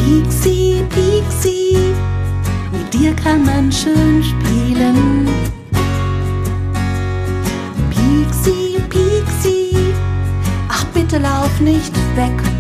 Piepsi, Piepsi, mit dir kann man schön spielen. Piepsi, Piepsi, ach bitte lauf nicht weg.